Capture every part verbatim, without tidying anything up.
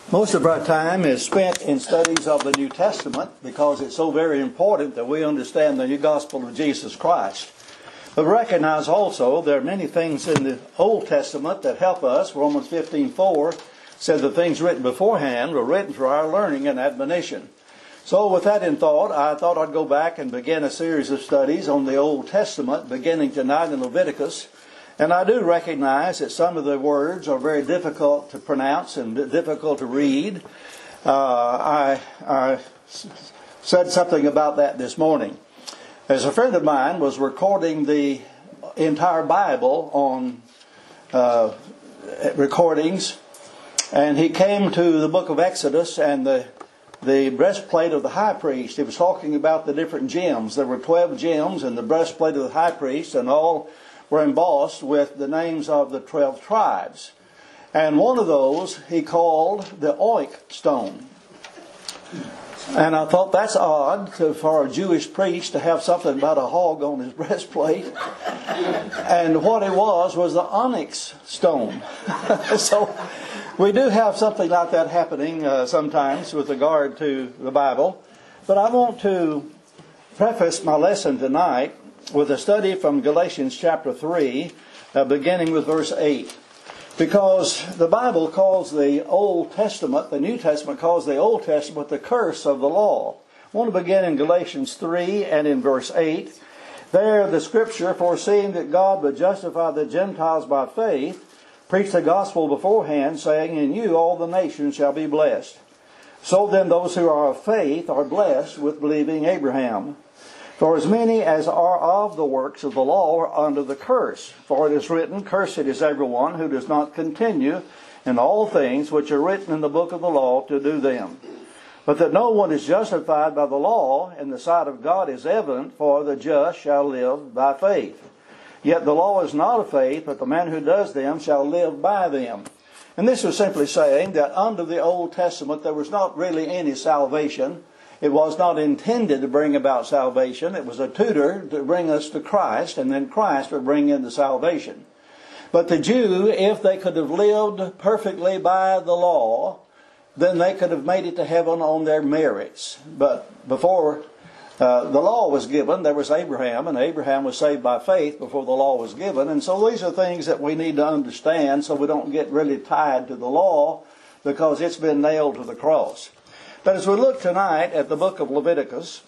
Most of our time is spent in studies of the New Testament because it's so very important that we understand the new gospel of Jesus Christ. But recognize also there are many things in the Old Testament that help us. Romans fifteen four said the things written beforehand were written for our learning and admonition. So with that in thought, I thought I'd go back and begin a series of studies on the Old Testament, beginning tonight in Leviticus. And I do recognize that some of the words are very difficult to pronounce and difficult to read. Uh, I, I said something about that this morning. As a friend of mine was recording the entire Bible on uh, recordings, and he came to the book of Exodus and the the breastplate of the high priest. He was talking about the different gems. There were twelve gems in the breastplate of the high priest, and all were embossed with the names of the twelve tribes. And one of those he called the oik stone. And I thought that's odd to, for a Jewish priest to have something about a hog on his breastplate. And what it was was the onyx stone. So we do have something like that happening uh, sometimes with regard to the Bible. But I want to preface my lesson tonight with a study from Galatians chapter three, uh, beginning with verse eight. Because the Bible calls the Old Testament, the New Testament calls the Old Testament the curse of the law. I want to begin in Galatians three and in verse eight. There the scripture, foreseeing that God would justify the Gentiles by faith, preached the gospel beforehand, saying, in you all the nations shall be blessed. So then those who are of faith are blessed with believing Abraham. For as many as are of the works of the law are under the curse. For it is written, cursed is everyone who does not continue in all things which are written in the book of the law to do them. But that no one is justified by the law in the sight of God is evident, for the just shall live by faith. Yet the law is not of faith, but the man who does them shall live by them. And this was simply saying that under the Old Testament there was not really any salvation. It was not intended to bring about salvation. It was a tutor to bring us to Christ, and then Christ would bring in the salvation. But the Jew, if they could have lived perfectly by the law, then they could have made it to heaven on their merits. But before uh, the law was given, there was Abraham, and Abraham was saved by faith before the law was given. And so these are things that we need to understand so we don't get really tied to the law because it's been nailed to the cross. But as we look tonight at the book of Leviticus,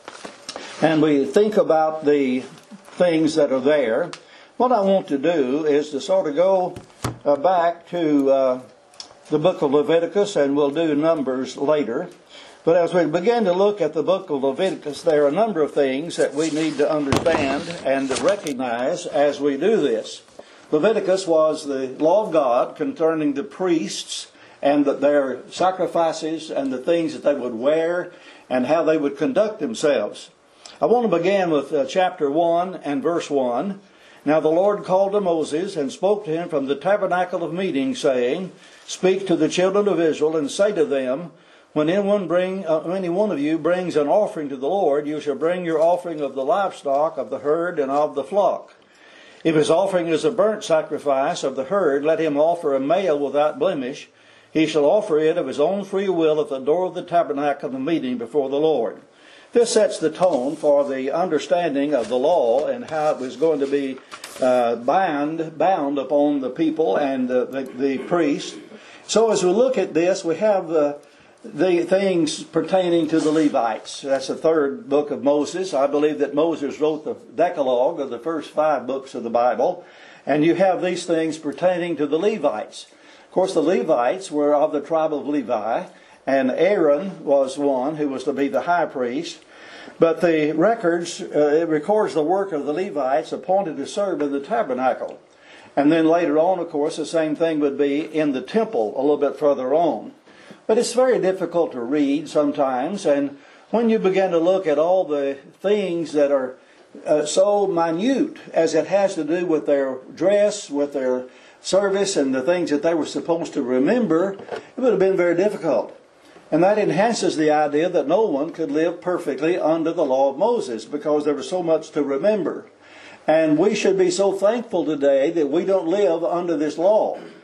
and we think about the things that are there, what I want to do is to sort of go uh, back to uh, the book of Leviticus, and we'll do Numbers later. But as we begin to look at the book of Leviticus, there are a number of things that we need to understand and to recognize as we do this. Leviticus was the law of God concerning the priests and their sacrifices and the things that they would wear and how they would conduct themselves. I want to begin with uh, chapter one and verse one. Now the Lord called to Moses and spoke to him from the tabernacle of meeting, saying, speak to the children of Israel and say to them, when anyone, bring, uh, any one of you brings an offering to the Lord, you shall bring your offering of the livestock, of the herd, and of the flock. If his offering is a burnt sacrifice of the herd, let him offer a male without blemish. He shall offer it of his own free will at the door of the tabernacle of the meeting before the Lord. This sets the tone for the understanding of the law and how it was going to be uh, bound, bound upon the people and the, the, the priest. So as we look at this, we have uh, the things pertaining to the Levites. That's the third book of Moses. I believe that Moses wrote the Decalogue, or the first five books of the Bible. And you have these things pertaining to the Levites. Of course, the Levites were of the tribe of Levi, and Aaron was one who was to be the high priest. But the records, uh, it records the work of the Levites appointed to serve in the tabernacle. And then later on, of course, the same thing would be in the temple a little bit further on. But it's very difficult to read sometimes, and when you begin to look at all the things that are uh, so minute as it has to do with their dress, with their service and the things that they were supposed to remember, it would have been very difficult. And that enhances the idea that no one could live perfectly under the law of Moses because there was so much to remember. And we should be so thankful today that we don't live under this law.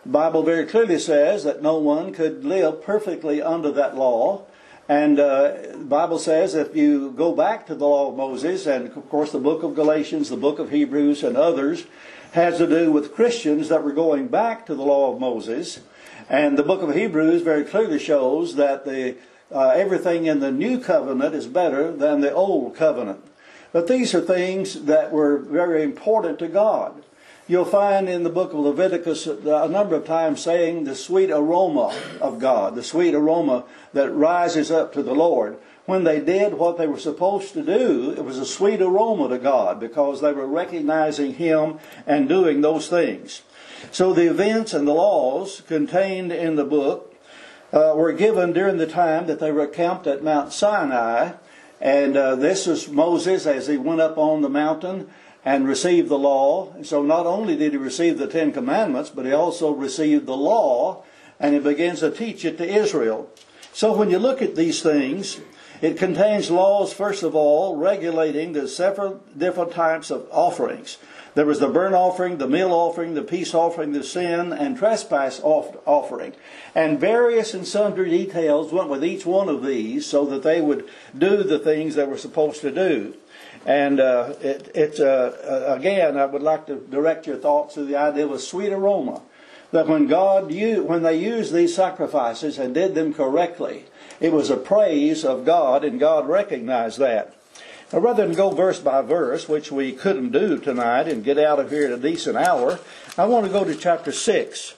The Bible very clearly says that no one could live perfectly under that law. And uh, the Bible says if you go back to the law of Moses, and of course the book of Galatians, the book of Hebrews, and others, has to do with Christians that were going back to the law of Moses. And the book of Hebrews very clearly shows that the uh, everything in the new covenant is better than the old covenant. But these are things that were very important to God. You'll find in the book of Leviticus a number of times saying the sweet aroma of God, the sweet aroma that rises up to the Lord. When they did what they were supposed to do, it was a sweet aroma to God because they were recognizing Him and doing those things. So the events and the laws contained in the book uh, were given during the time that they were camped at Mount Sinai. And uh, this is Moses as he went up on the mountain and received the law. So not only did he receive the Ten Commandments, but he also received the law, and he begins to teach it to Israel. So when you look at these things, it contains laws, first of all, regulating the several different types of offerings. There was the burnt offering, the meal offering, the peace offering, the sin and trespass offering. And various and sundry details went with each one of these so that they would do the things they were supposed to do. And uh, it, it uh, again, I would like to direct your thoughts to the idea of a sweet aroma. That when God used, when they used these sacrifices and did them correctly, it was a praise of God, and God recognized that. Now, rather than go verse by verse, which we couldn't do tonight and get out of here at a decent hour, I want to go to chapter six.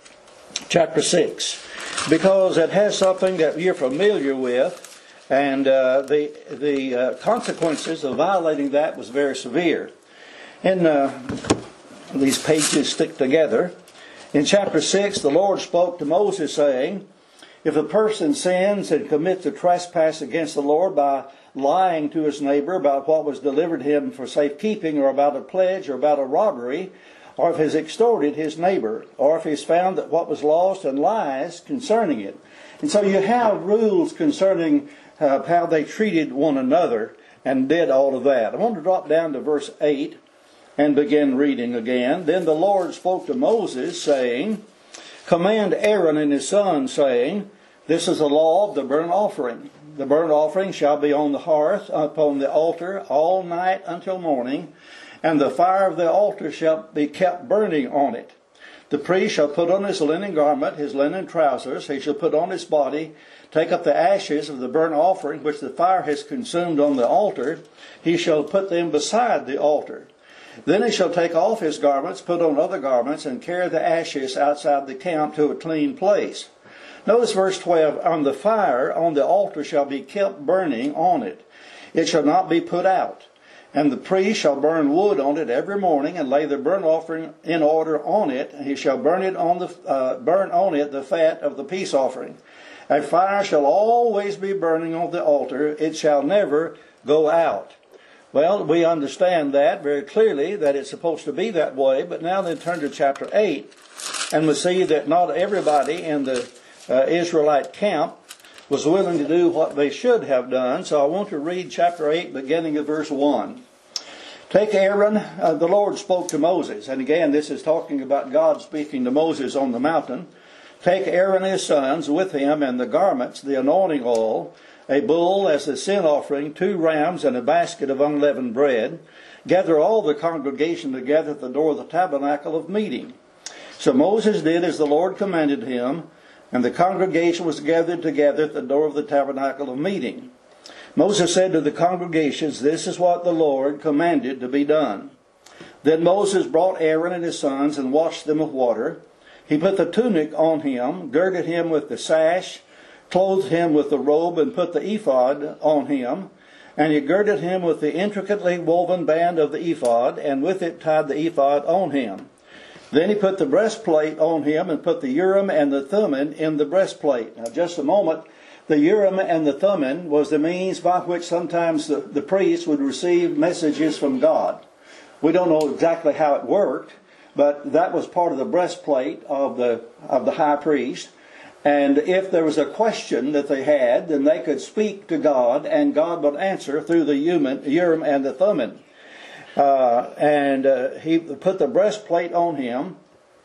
Chapter six. Because it has something that you're familiar with. And uh, the the uh, consequences of violating that was very severe. And uh, these pages stick together. In chapter six, the Lord spoke to Moses, saying, if a person sins and commits a trespass against the Lord by lying to his neighbor about what was delivered him for safekeeping, or about a pledge, or about a robbery, or if he has extorted his neighbor, or if he has found that what was lost and lies concerning it. And so you have rules concerning Uh, how they treated one another and did all of that. I want to drop down to verse eight and begin reading again. Then the Lord spoke to Moses, saying, command Aaron and his sons, saying, this is the law of the burnt offering. The burnt offering shall be on the hearth upon the altar all night until morning, and the fire of the altar shall be kept burning on it. The priest shall put on his linen garment, his linen trousers, he shall put on his body, take up the ashes of the burnt offering which the fire has consumed on the altar, he shall put them beside the altar. Then he shall take off his garments, put on other garments, and carry the ashes outside the camp to a clean place. Notice verse twelve, on the fire on the altar shall be kept burning on it. It shall not be put out. And the priest shall burn wood on it every morning, and lay the burnt offering in order on it. And he shall burn it on the uh, burn on it the fat of the peace offering. A fire shall always be burning on the altar; it shall never go out. Well, we understand that very clearly, that it's supposed to be that way. But now then turn to chapter eight, and we see that not everybody in the uh, Israelite camp was willing to do what they should have done. So I want to read chapter eight, beginning of verse one. Take Aaron, uh, the Lord spoke to Moses. And again, this is talking about God speaking to Moses on the mountain. Take Aaron and his sons with him, and the garments, the anointing oil, a bull as a sin offering, two rams, and a basket of unleavened bread. Gather all the congregation together at the door of the tabernacle of meeting. So Moses did as the Lord commanded him, and the congregation was gathered together at the door of the tabernacle of meeting. Moses said to the congregations, this is what the Lord commanded to be done. Then Moses brought Aaron and his sons and washed them with water. He put the tunic on him, girded him with the sash, clothed him with the robe, and put the ephod on him. And he girded him with the intricately woven band of the ephod, and with it tied the ephod on him. Then he put the breastplate on him, and put the Urim and the Thummim in the breastplate. Now, just a moment. The Urim and the Thummim was the means by which sometimes the, the priests would receive messages from God. We don't know exactly how it worked, but that was part of the breastplate of the of the high priest. And if there was a question that they had, then they could speak to God, and God would answer through the Urim and the Thummim. Uh, and uh, he put the breastplate on him,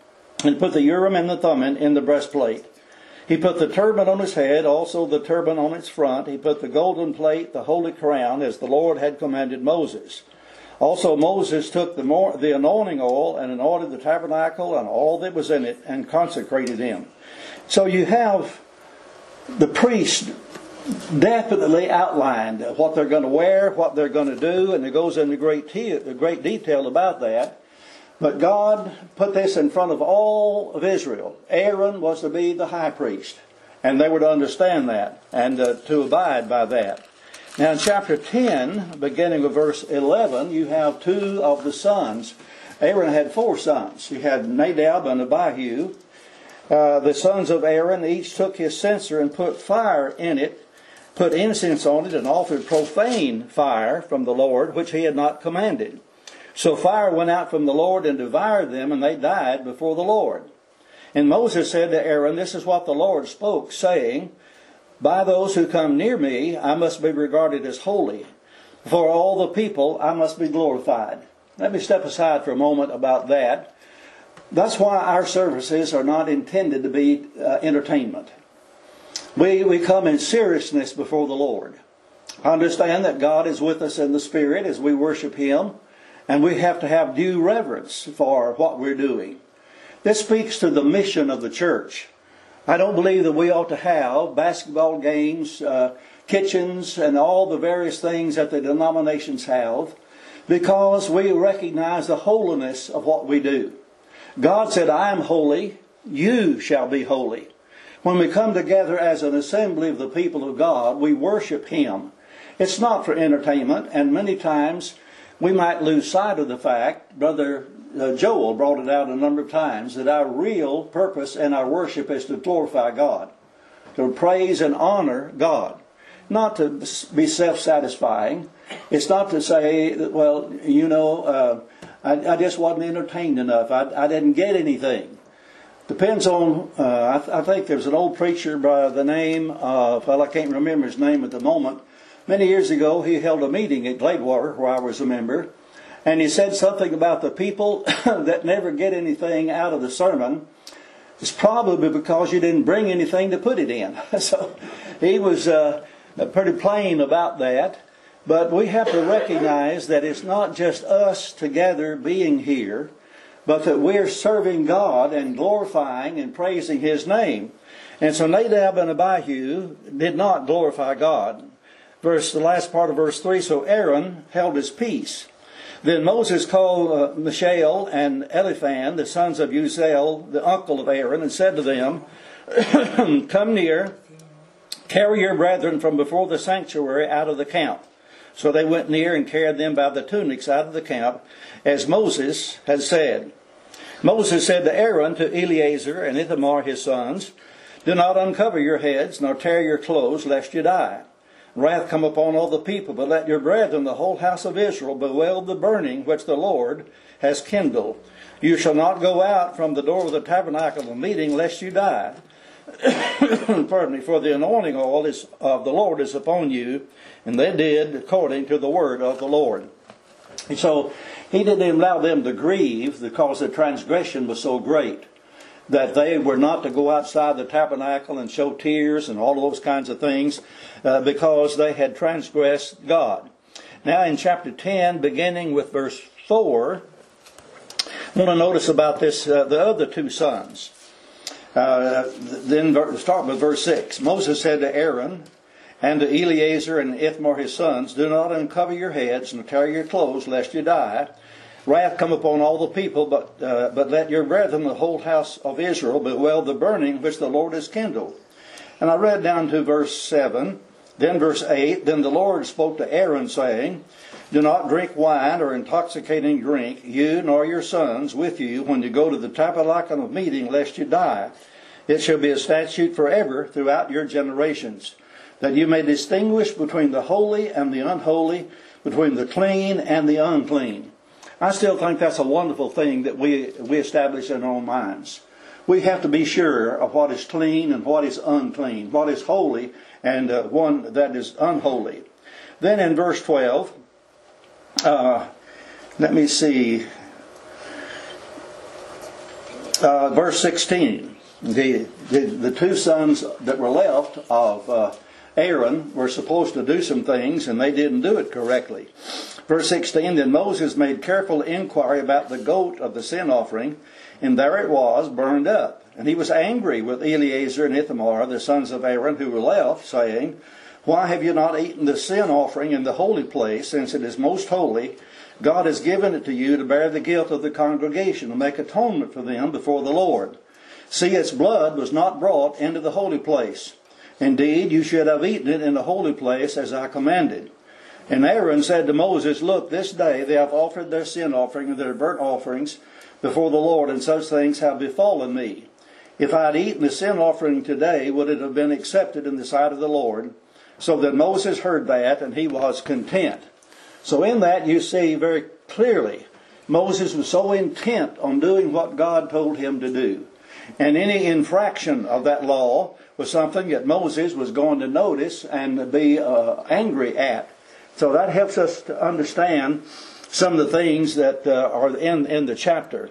and put the Urim and the Thummim in the breastplate. He put the turban on his head, also the turban on its front. He put the golden plate, the holy crown, as the Lord had commanded Moses. Also Moses took the, more, the anointing oil and anointed the tabernacle and all that was in it and consecrated him. So you have the priest definitely outlined what they're going to wear, what they're going to do, and it goes into great, te- great detail about that. But God put this in front of all of Israel. Aaron was to be the high priest, and they were to understand that and uh, to abide by that. Now in chapter ten, beginning with verse eleven, you have two of the sons. Aaron had four sons. He had Nadab and Abihu. Uh, the sons of Aaron each took his censer and put fire in it, put incense on it, and offered profane fire from the Lord, which he had not commanded. So fire went out from the Lord and devoured them, and they died before the Lord. And Moses said to Aaron, "This is what the Lord spoke, saying, by those who come near me, I must be regarded as holy. For all the people, I must be glorified." Let me step aside for a moment about that. That's why our services are not intended to be uh, entertainment. We, we come in seriousness before the Lord. I understand that God is with us in the Spirit as we worship Him. And we have to have due reverence for what we're doing. This speaks to the mission of the church. I don't believe that we ought to have basketball games, uh, kitchens, and all the various things that the denominations have, because we recognize the holiness of what we do. God said, "I am holy, you shall be holy." When we come together as an assembly of the people of God, we worship Him. It's not for entertainment, and many times we might lose sight of the fact, Brother uh, Joel brought it out a number of times, that our real purpose in our worship is to glorify God, to praise and honor God, not to be self-satisfying. It's not to say, that, well, you know, uh, I, I just wasn't entertained enough. I, I didn't get anything. Depends on, uh, I, th- I think there's an old preacher by the name of, well, I can't remember his name at the moment. Many years ago, he held a meeting at Gladewater, where I was a member, and he said something about the people that never get anything out of the sermon. It's probably because you didn't bring anything to put it in. So he was uh, pretty plain about that. But we have to recognize that it's not just us together being here, but that we're serving God and glorifying and praising His name. And so Nadab and Abihu did not glorify God. Verse, the last part of verse three, so Aaron held his peace. Then Moses called uh, Mishael and Eliphan, the sons of Uziel, the uncle of Aaron, and said to them, "Come near, carry your brethren from before the sanctuary out of the camp." So they went near and carried them by the tunics out of the camp, as Moses had said. Moses said to Aaron, to Eleazar and Ithamar his sons, "Do not uncover your heads, nor tear your clothes, lest you die. Wrath come upon all the people, but let your brethren, the whole house of Israel, bewail the burning which the Lord has kindled. You shall not go out from the door of the tabernacle of meeting, lest you die. Pardon me, for the anointing oil is, of the Lord is upon you." And they did according to the word of the Lord. And so He didn't allow them to grieve because the transgression was so great, that they were not to go outside the tabernacle and show tears and all those kinds of things, uh, because they had transgressed God. Now in chapter ten, beginning with verse four, I want to notice about this, uh, the other two sons. Uh, then start with verse six. Moses said to Aaron and to Eleazar and Ithamar his sons, "Do not uncover your heads, nor tear your clothes, lest you die. Wrath come upon all the people, but uh, but let your brethren, the whole house of Israel, bewail the burning which the Lord has kindled." And I read down to verse seven, then verse eight. Then the Lord spoke to Aaron, saying, "Do not drink wine or intoxicating drink, you nor your sons with you, when you go to the tabernacle of meeting, lest you die. It shall be a statute forever throughout your generations, that you may distinguish between the holy and the unholy, between the clean and the unclean." I still think that's a wonderful thing that we we establish in our own minds. We have to be sure of what is clean and what is unclean, what is holy and uh, one that is unholy. Then in verse twelve, uh, let me see. Uh, verse sixteen. The, the, the two sons that were left of uh, Aaron were supposed to do some things, and they didn't do it correctly. Verse sixteen, then Moses made careful inquiry about the goat of the sin offering, and there it was, burned up. And he was angry with Eleazar and Ithamar, the sons of Aaron, who were left, saying, why have you not eaten the sin offering in the holy place, since it is most holy? God has given it to you to bear the guilt of the congregation, to make atonement for them before the Lord. See, its blood was not brought into the holy place. Indeed, you should have eaten it in the holy place, as I commanded. And Aaron said to Moses, look, this day they have offered their sin offering and their burnt offerings before the Lord, and such things have befallen me. If I had eaten the sin offering today, would it have been accepted in the sight of the Lord? So that Moses heard that, and he was content. So in that you see very clearly, Moses was so intent on doing what God told him to do. And any infraction of that law was something that Moses was going to notice and be uh, angry at. So that helps us to understand some of the things that uh, are in, in the chapter.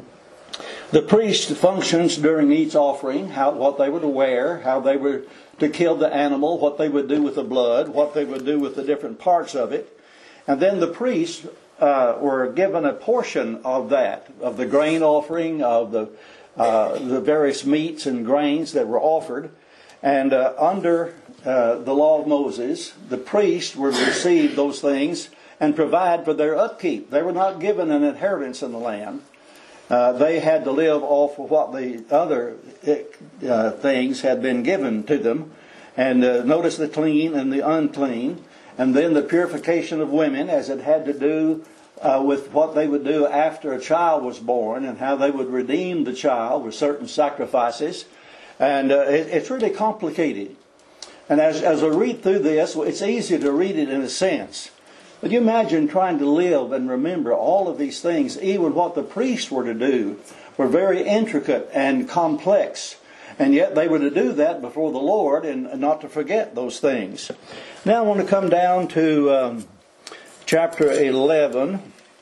The priest functions during each offering, how, what they were to wear, how they were to kill the animal, what they would do with the blood, what they would do with the different parts of it. And then the priests uh, were given a portion of that, of the grain offering, of the uh, the various meats and grains that were offered. And uh, under uh, the law of Moses, the priests were to receive those things and provide for their upkeep. They were not given an inheritance in the land. Uh, they had to live off of what the other uh, things had been given to them. And uh, notice the clean and the unclean. And then the purification of women, as it had to do uh, with what they would do after a child was born, and how they would redeem the child with certain sacrifices. And uh, it, it's really complicated. And as, as I read through this, it's easy to read it in a sense. But you imagine trying to live and remember all of these things, even what the priests were to do, were very intricate and complex. And yet they were to do that before the Lord and not to forget those things. Now I want to come down to um, chapter eleven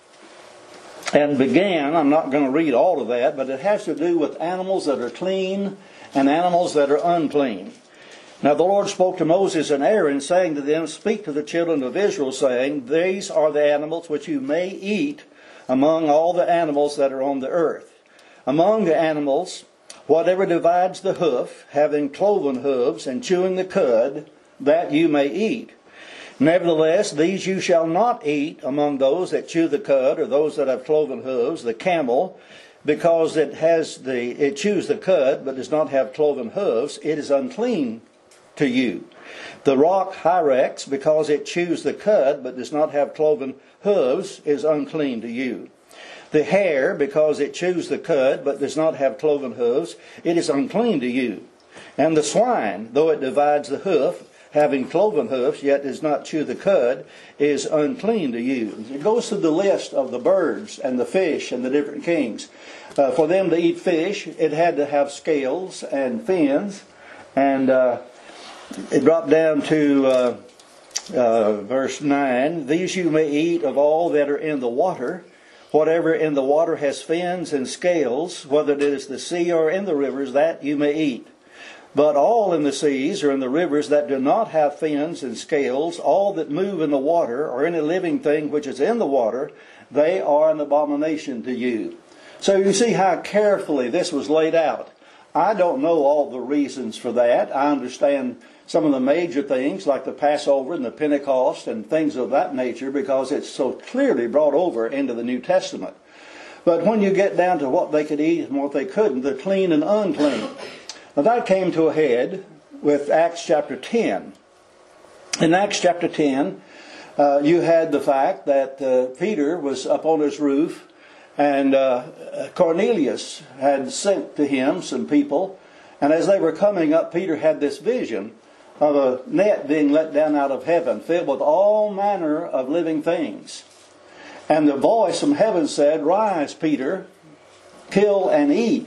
and begin. I'm not going to read all of that, but it has to do with animals that are clean and animals that are unclean. Now the Lord spoke to Moses and Aaron, saying to them, speak to the children of Israel, saying, these are the animals which you may eat among all the animals that are on the earth. Among the animals, whatever divides the hoof, having cloven hooves, and chewing the cud, that you may eat. Nevertheless, these you shall not eat among those that chew the cud, or those that have cloven hooves, the camel, because it has the it chews the cud, but does not have cloven hooves, it is unclean to you. The rock hyrax, because it chews the cud, but does not have cloven hooves, is unclean to you. The hare, because it chews the cud, but does not have cloven hooves, it is unclean to you. And the swine, though it divides the hoof, having cloven hoofs, yet does not chew the cud, is unclean to you. It goes through the list of the birds and the fish and the different kings. Uh, for them to eat fish, it had to have scales and fins. And uh, it dropped down to uh, uh, verse nine. These you may eat of all that are in the water. Whatever in the water has fins and scales, whether it is the sea or in the rivers, that you may eat. But all in the seas or in the rivers that do not have fins and scales, all that move in the water, or any living thing which is in the water, they are an abomination to you. So you see how carefully this was laid out. I don't know all the reasons for that. I understand some of the major things like the Passover and the Pentecost and things of that nature, because it's so clearly brought over into the New Testament. But when you get down to what they could eat and what they couldn't, the clean and unclean. Now that came to a head with Acts chapter ten. In Acts chapter ten, uh, you had the fact that uh, Peter was up on his roof, and uh, Cornelius had sent to him some people. And as they were coming up, Peter had this vision of a net being let down out of heaven, filled with all manner of living things. And the voice from heaven said, rise, Peter, kill and eat.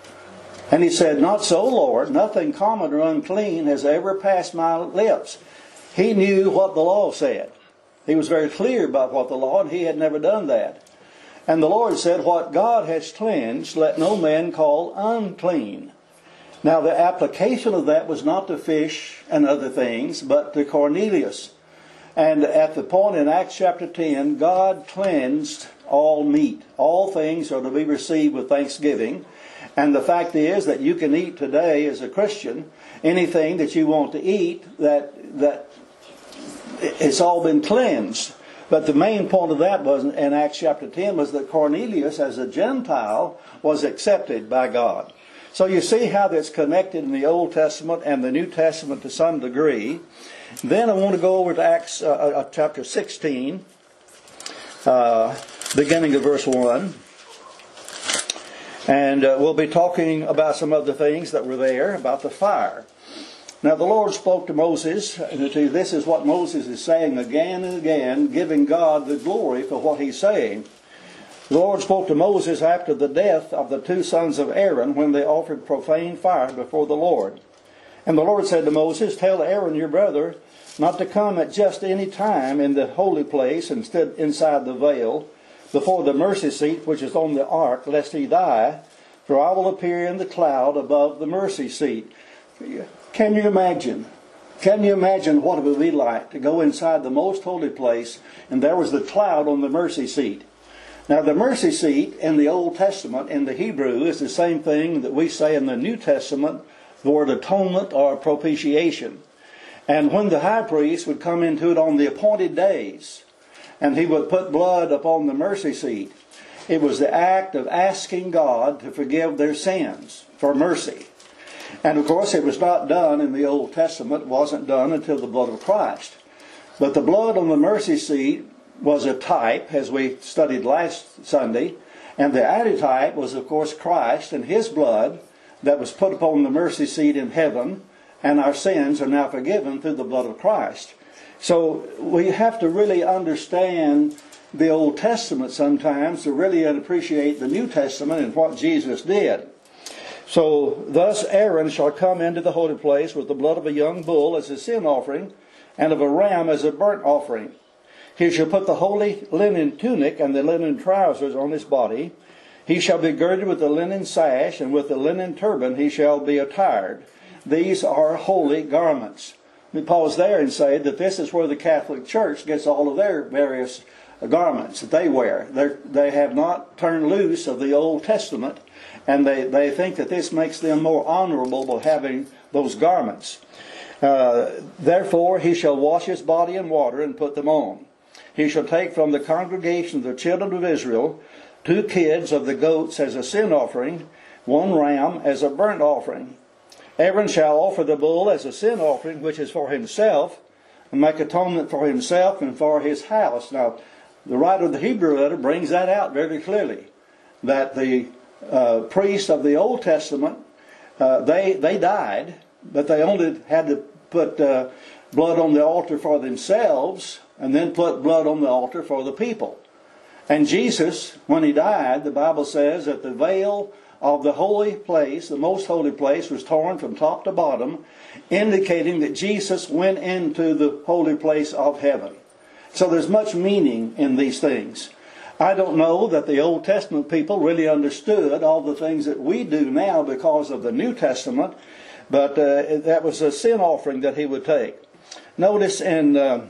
And he said, not so, Lord. Nothing common or unclean has ever passed my lips. He knew what the law said. He was very clear about what the law, and he had never done that. And the Lord said, what God has cleansed, let no man call unclean. Now the application of that was not to fish and other things, but to Cornelius. And at the point in Acts chapter ten, God cleansed all meat. All things are to be received with thanksgiving. And the fact is that you can eat today as a Christian anything that you want to eat, that that it's all been cleansed. But the main point of that was in Acts chapter ten was that Cornelius as a Gentile was accepted by God. So you see how that's connected in the Old Testament and the New Testament to some degree. Then I want to go over to Acts uh, uh, chapter sixteen, uh, beginning of verse one. And uh, we'll be talking about some of the things that were there, about the fire. Now the Lord spoke to Moses, and this is what Moses is saying again and again, giving God the glory for what he's saying. The Lord spoke to Moses after the death of the two sons of Aaron when they offered profane fire before the Lord. And the Lord said to Moses, tell Aaron your brother not to come at just any time in the holy place instead inside the veil, before the mercy seat which is on the ark, lest he die, for I will appear in the cloud above the mercy seat. Can you imagine? Can you imagine what it would be like to go inside the most holy place and there was the cloud on the mercy seat? Now the mercy seat in the Old Testament, in the Hebrew, is the same thing that we say in the New Testament, the word atonement or propitiation. And when the high priest would come into it on the appointed days, and he would put blood upon the mercy seat, it was the act of asking God to forgive their sins, for mercy. And of course it was not done in the Old Testament, it wasn't done until the blood of Christ. But the blood on the mercy seat was a type, as we studied last Sunday, and the antitype was of course Christ and His blood that was put upon the mercy seat in heaven, and our sins are now forgiven through the blood of Christ. So we have to really understand the Old Testament sometimes to really appreciate the New Testament and what Jesus did. So, thus Aaron shall come into the holy place with the blood of a young bull as a sin offering, and of a ram as a burnt offering. He shall put the holy linen tunic and the linen trousers on his body. He shall be girded with the linen sash, and with the linen turban he shall be attired. These are holy garments. Let me pause there and say that this is where the Catholic Church gets all of their various garments that they wear. They're, they have not turned loose of the Old Testament, and they, they think that this makes them more honorable by having those garments. Uh, Therefore he shall wash his body in water and put them on. He shall take from the congregation of the children of Israel two kids of the goats as a sin offering, one ram as a burnt offering. Aaron shall offer the bull as a sin offering, which is for himself, and make atonement for himself and for his house. Now, the writer of the Hebrew letter brings that out very clearly, that the uh, priests of the Old Testament, uh, they they died, but they only had to put uh, blood on the altar for themselves, and then put blood on the altar for the people. And Jesus, when He died, the Bible says that the veil of the holy place, the most holy place, was torn from top to bottom, indicating that Jesus went into the holy place of heaven. So there's much meaning in these things. I don't know that the Old Testament people really understood all the things that we do now because of the New Testament, but uh, that was a sin offering that he would take. Notice in uh,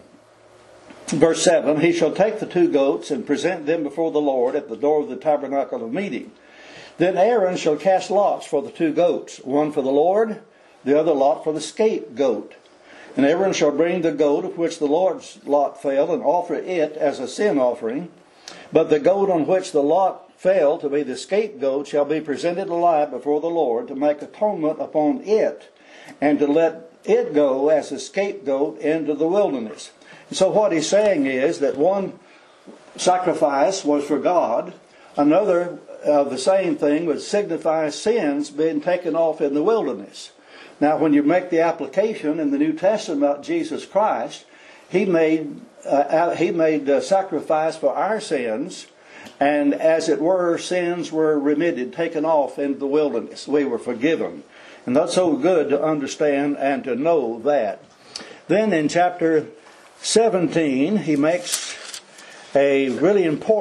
verse seven, he shall take the two goats and present them before the Lord at the door of the tabernacle of meeting. Then Aaron shall cast lots for the two goats, one for the Lord, the other lot for the scapegoat. And Aaron shall bring the goat of which the Lord's lot fell, and offer it as a sin offering. But the goat on which the lot fell to be the scapegoat shall be presented alive before the Lord, to make atonement upon it, and to let it go as a scapegoat into the wilderness. And so what he's saying is that one sacrifice was for God, another of uh, the same thing would signify sins being taken off in the wilderness. Now, when you make the application in the New Testament about Jesus Christ, He made uh, He made uh, sacrifice for our sins, and as it were, sins were remitted, taken off into the wilderness. We were forgiven. And that's so good to understand and to know that. Then in chapter seventeen, he makes a really important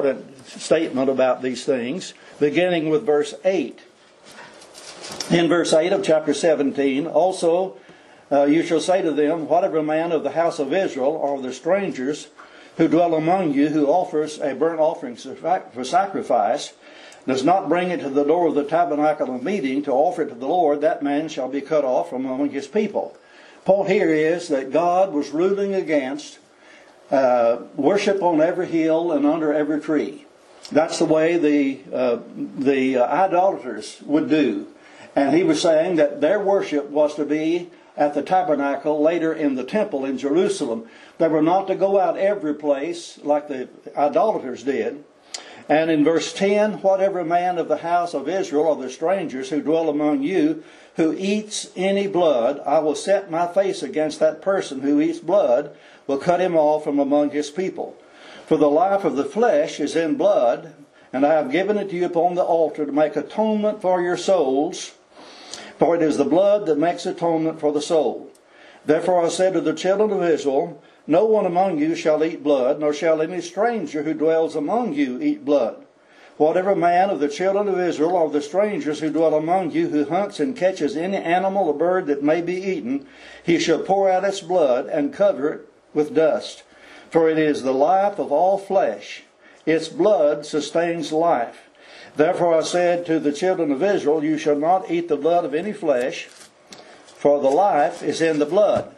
statement about these things, beginning with verse eight. In verse eight of chapter seventeen, also uh, you shall say to them, whatever man of the house of Israel or the strangers who dwell among you who offers a burnt offering for sacrifice, does not bring it to the door of the tabernacle of meeting to offer it to the Lord, that man shall be cut off from among his people. Point here is that God was ruling against uh, worship on every hill and under every tree. That's the way the uh, the uh, idolaters would do. And he was saying that their worship was to be at the tabernacle, later in the temple in Jerusalem. They were not to go out every place like the idolaters did. And in verse ten, whatever man of the house of Israel or the strangers who dwell among you who eats any blood, I will set my face against that person who eats blood, will cut him off from among his people. For the life of the flesh is in blood, and I have given it to you upon the altar to make atonement for your souls. For it is the blood that makes atonement for the soul. Therefore I said to the children of Israel, no one among you shall eat blood, nor shall any stranger who dwells among you eat blood. Whatever man of the children of Israel or the strangers who dwell among you who hunts and catches any animal or bird that may be eaten, he shall pour out its blood and cover it with dust. For it is the life of all flesh. Its blood sustains life. Therefore I said to the children of Israel, you shall not eat the blood of any flesh, for the life is in the blood.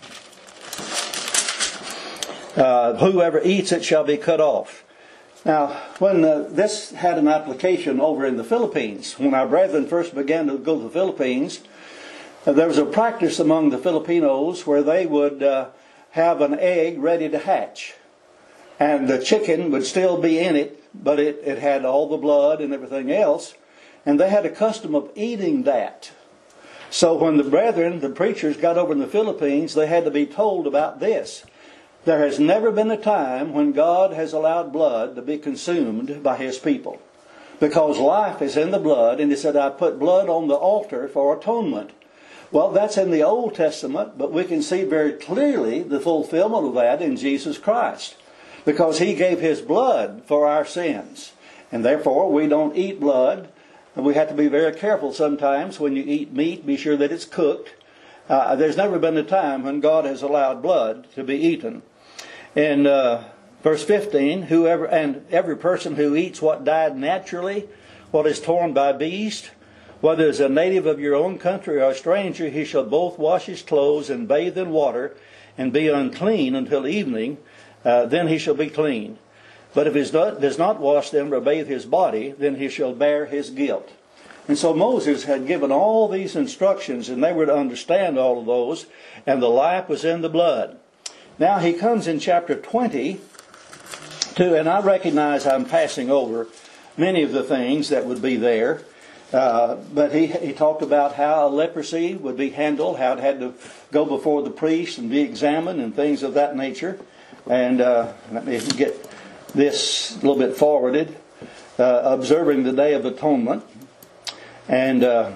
Uh, whoever eats it shall be cut off. Now, when uh, this had an application over in the Philippines, when our brethren first began to go to the Philippines, uh, there was a practice among the Filipinos where they would uh, have an egg ready to hatch. And the chicken would still be in it, but it, it had all the blood and everything else. And they had a custom of eating that. So when the brethren, the preachers, got over in the Philippines, they had to be told about this. There has never been a time when God has allowed blood to be consumed by His people. Because life is in the blood, and He said, I put blood on the altar for atonement. Well, that's in the Old Testament, but we can see very clearly the fulfillment of that in Jesus Christ. Because He gave His blood for our sins. And therefore, we don't eat blood. And we have to be very careful sometimes when you eat meat, be sure that it's cooked. Uh, there's never been a time when God has allowed blood to be eaten. In uh, verse fifteen, whoever and every person who eats what died naturally, what is torn by beast, whether is a native of your own country or a stranger, he shall both wash his clothes and bathe in water, and be unclean until evening. Uh, then he shall be clean. But if he does not wash them or bathe his body, then he shall bear his guilt. And so Moses had given all these instructions, and they were to understand all of those, and the life was in the blood. Now he comes in chapter twenty to, and I recognize I'm passing over many of the things that would be there, uh, but he, he talked about how leprosy would be handled, how it had to go before the priest and be examined and things of that nature. And uh, let me get this a little bit forwarded. Uh, observing the Day of Atonement. And uh,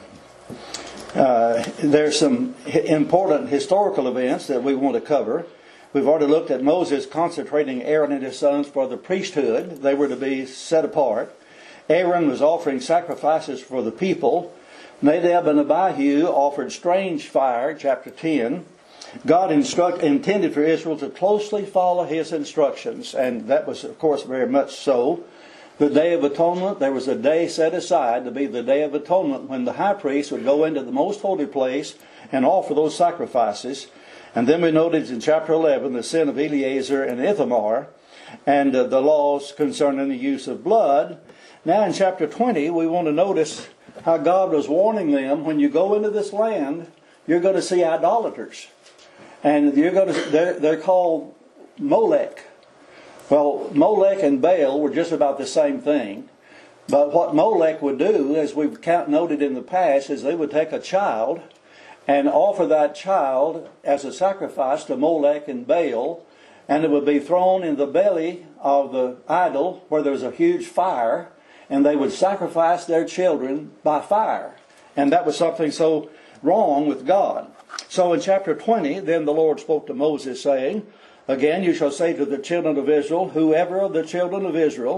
uh, there's some important historical events that we want to cover. We've already looked at Moses consecrating Aaron and his sons for the priesthood. They were to be set apart. Aaron was offering sacrifices for the people. Nadab and Abihu offered strange fire, chapter ten. God instruct, intended for Israel to closely follow His instructions, and that was, of course, very much so. The Day of Atonement, there was a day set aside to be the Day of Atonement when the high priest would go into the most holy place and offer those sacrifices. And then we noted in chapter eleven the sin of Eleazar and Ithamar and uh, the laws concerning the use of blood. Now in chapter twenty we want to notice how God was warning them, when you go into this land, you're going to see idolaters. And you're going to, they're, they're called Molech. Well, Molech and Baal were just about the same thing. But what Molech would do, as we've noted in the past, is they would take a child and offer that child as a sacrifice to Molech and Baal, and it would be thrown in the belly of the idol where there's a huge fire, and they would sacrifice their children by fire. And that was something so wrong with God. So in chapter twenty, then the Lord spoke to Moses, saying, Again you shall say to the children of Israel, whoever of the children of Israel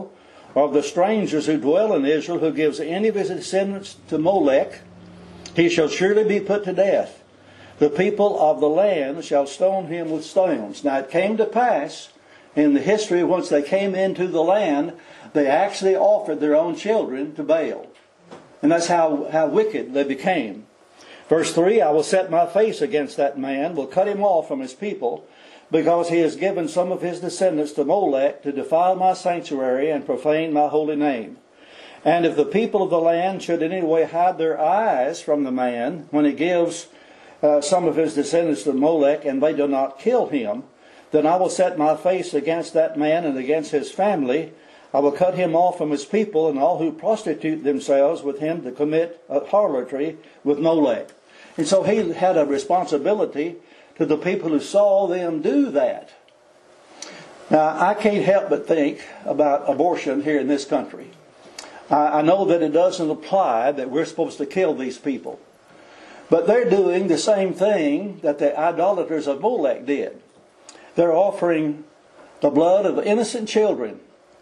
or of the strangers who dwell in Israel, who gives any of his descendants to Molech, he shall surely be put to death. The people of the land shall stone him with stones. Now it came to pass in the history, once they came into the land, they actually offered their own children to Baal. And that's how, how wicked they became. Verse three, I will set my face against that man, will cut him off from his people, because he has given some of his descendants to Molech to defile my sanctuary and profane my holy name. And if the people of the land should in any way hide their eyes from the man, when he gives uh, some of his descendants to Molech, and they do not kill him, then I will set my face against that man and against his family. I will cut him off from his people, and all who prostitute themselves with him to commit harlotry with Molech. And so he had a responsibility to the people who saw them do that. Now, I can't help but think about abortion here in this country. I know that it doesn't apply that we're supposed to kill these people. But they're doing the same thing that the idolaters of Molech did. They're offering the blood of innocent children.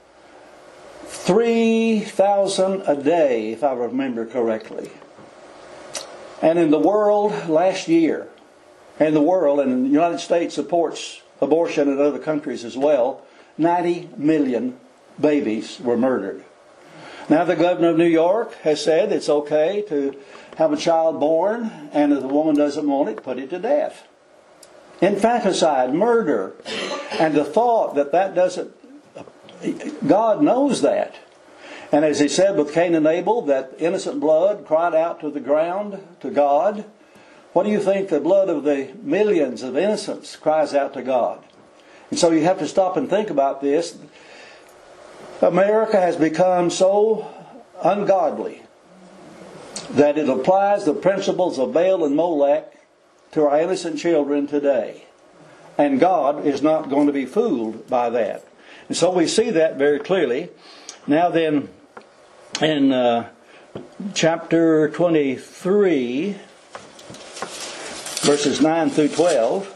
three thousand a day, if I remember correctly. And in the world last year, and the world, and the United States supports abortion in other countries as well, ninety million babies were murdered. Now the governor of New York has said it's okay to have a child born, and if the woman doesn't want it, put it to death. Infanticide, murder. And the thought that that doesn't... God knows that. And as he said with Cain and Abel, that innocent blood cried out to the ground, to God. What do you think the blood of the millions of innocents cries out to God? And so you have to stop and think about this. America has become so ungodly that it applies the principles of Baal and Molech to our innocent children today. And God is not going to be fooled by that. And so we see that very clearly. Now then, in uh, chapter twenty-three, verses nine through twelve,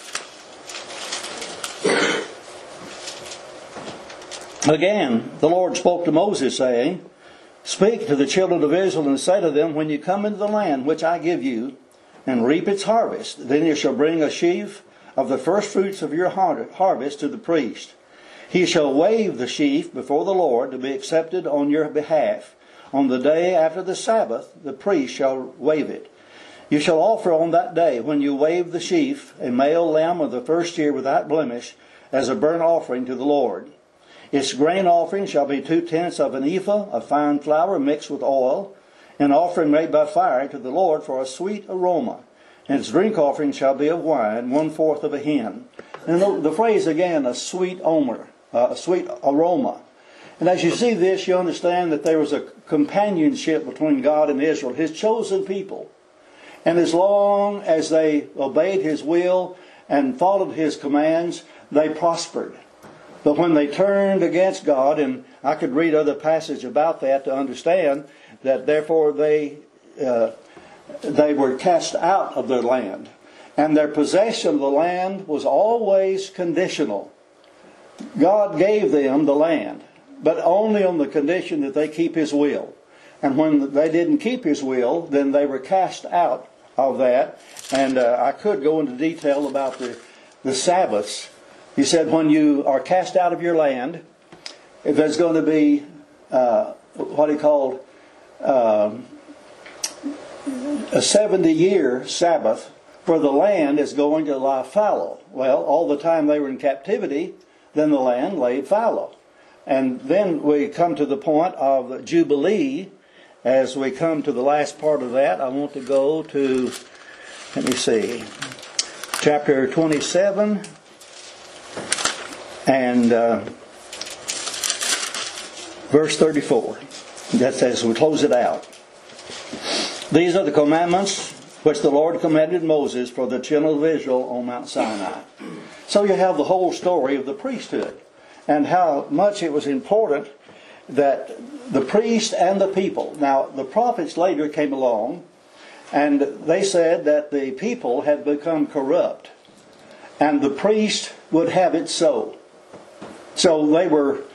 again, the Lord spoke to Moses, saying, Speak to the children of Israel, and say to them, When you come into the land which I give you, and reap its harvest, then you shall bring a sheaf of the first fruits of your harvest to the priest. He shall wave the sheaf before the Lord to be accepted on your behalf. On the day after the Sabbath, the priest shall wave it. You shall offer on that day, when you wave the sheaf, a male lamb of the first year without blemish, as a burnt offering to the Lord. Its grain offering shall be two-tenths of an ephah of fine flour mixed with oil, an offering made by fire to the Lord for a sweet aroma. And its drink offering shall be of wine, one-fourth of a hin. And the, the phrase again, a sweet omer, uh, a sweet aroma. And as you see this, you understand that there was a companionship between God and Israel, His chosen people. And as long as they obeyed His will and followed His commands, they prospered. But when they turned against God, and I could read other passages about that to understand that therefore they uh, they were cast out of their land. And their possession of the land was always conditional. God gave them the land, but only on the condition that they keep His will. And when they didn't keep His will, then they were cast out of that. And uh, I could go into detail about the, the Sabbaths. He said when you are cast out of your land, if there's going to be uh, what he called uh, a seventy-year Sabbath, where the land is going to lie fallow. Well, all the time they were in captivity, then the land laid fallow. And then we come to the point of Jubilee. As we come to the last part of that, I want to go to, let me see, chapter twenty-seven. And uh, verse thirty-four. That says, we close it out. These are the commandments which the Lord commanded Moses for the children of Israel on Mount Sinai. So you have the whole story of the priesthood and how much it was important that the priest and the people. Now, the prophets later came along and they said that the people had become corrupt and the priest would have it so. So they were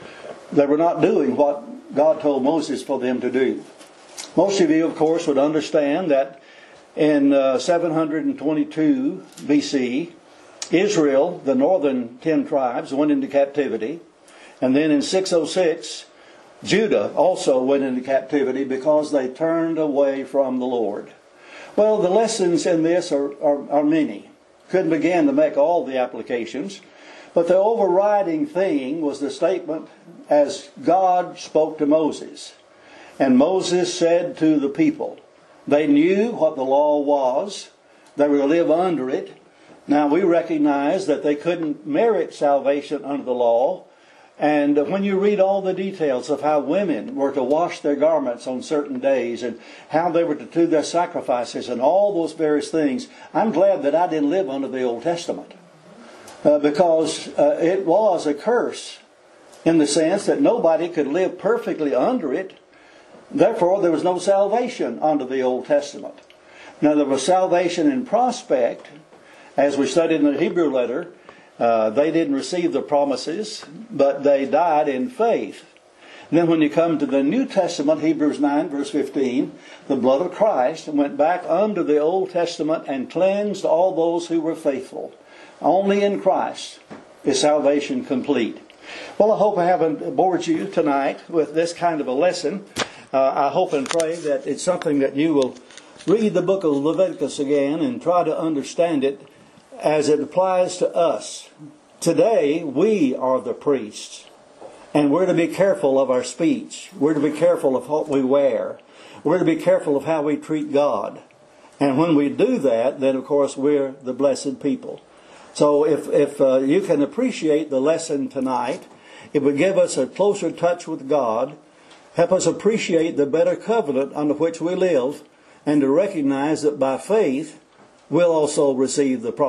They were not doing what God told Moses for them to do. Most of you, of course, would understand that in uh, seven hundred twenty-two B C, Israel, the northern ten tribes, went into captivity. And then in six oh six, Judah also went into captivity because they turned away from the Lord. Well, the lessons in this are, are, are many. Couldn't begin to make all the applications. But the overriding thing was the statement as God spoke to Moses. And Moses said to the people, they knew what the law was. They were to live under it. Now we recognize that they couldn't merit salvation under the law. And when you read all the details of how women were to wash their garments on certain days and how they were to do their sacrifices and all those various things, I'm glad that I didn't live under the Old Testament. Uh, because uh, it was a curse in the sense that nobody could live perfectly under it. Therefore, there was no salvation under the Old Testament. Now, there was salvation in prospect. As we studied in the Hebrew letter, uh, they didn't receive the promises, but they died in faith. And then when you come to the New Testament, Hebrews nine, verse fifteen, the blood of Christ went back under the Old Testament and cleansed all those who were faithful. Only in Christ is salvation complete. Well, I hope I haven't bored you tonight with this kind of a lesson. Uh, I hope and pray that it's something that you will read the book of Leviticus again and try to understand it as it applies to us. Today, we are the priests. And we're to be careful of our speech. We're to be careful of what we wear. We're to be careful of how we treat God. And when we do that, then of course we're the blessed people. So if, if uh, you can appreciate the lesson tonight, it would give us a closer touch with God, help us appreciate the better covenant under which we live, and to recognize that by faith we'll also receive the promise.